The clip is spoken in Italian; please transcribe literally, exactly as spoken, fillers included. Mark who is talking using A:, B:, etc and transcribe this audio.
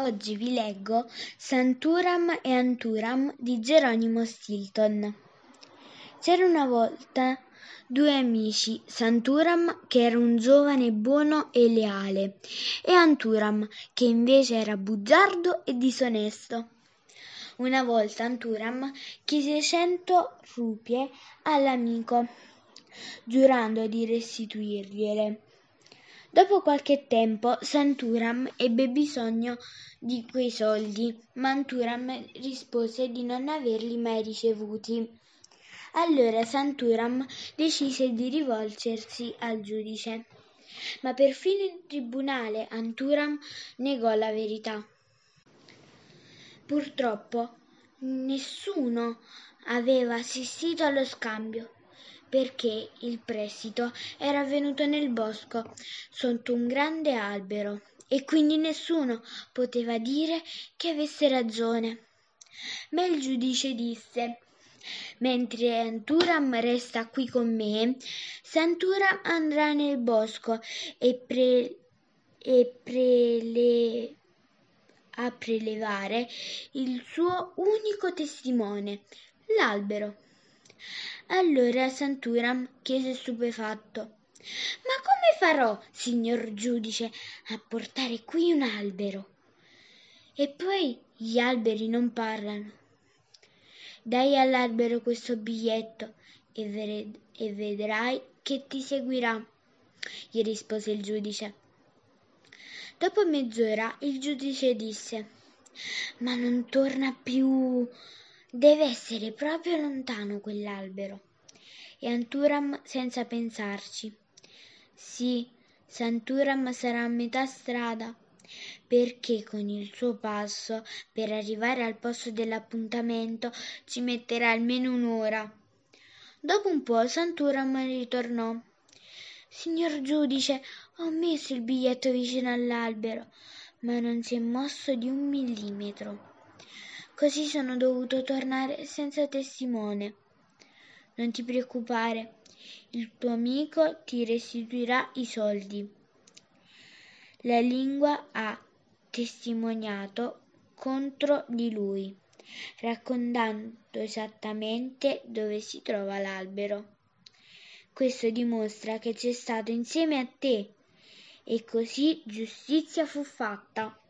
A: Oggi vi leggo Santuram e Anturam di Geronimo Stilton. C'era una volta due amici, Santuram che era un giovane buono e leale e Anturam che invece era bugiardo e disonesto. Una volta Anturam chiese cento rupie all'amico, giurando di restituirgliele. Dopo qualche tempo Santuram ebbe bisogno di quei soldi, ma Anturam rispose di non averli mai ricevuti. Allora Santuram decise di rivolgersi al giudice, ma perfino in tribunale Anturam negò la verità. Purtroppo nessuno aveva assistito allo scambio, perché il prestito era avvenuto nel bosco sotto un grande albero e quindi nessuno poteva dire che avesse ragione. Ma il giudice disse: mentre Anturam resta qui con me, Santuram andrà nel bosco e, pre- e prele- a prelevare il suo unico testimone, l'albero. Allora Santuram chiese stupefatto: ma come farò, signor giudice, a portare qui un albero? E poi gli alberi non parlano. Dai all'albero questo biglietto e, ved- e vedrai che ti seguirà, gli rispose il giudice. Dopo mezz'ora il giudice disse: ma non torna più. Deve essere proprio lontano quell'albero. E Anturam senza pensarci: sì, Santuram sarà a metà strada, perché con il suo passo per arrivare al posto dell'appuntamento ci metterà almeno un'ora. Dopo un po' Santuram ritornò. Signor giudice, ho messo il biglietto vicino all'albero, ma non si è mosso di un millimetro. Così sono dovuto tornare senza testimone. Non ti preoccupare, il tuo amico ti restituirà i soldi. La lingua ha testimoniato contro di lui, raccontando esattamente dove si trova l'albero. Questo dimostra che c'è stato insieme a te, e così giustizia fu fatta.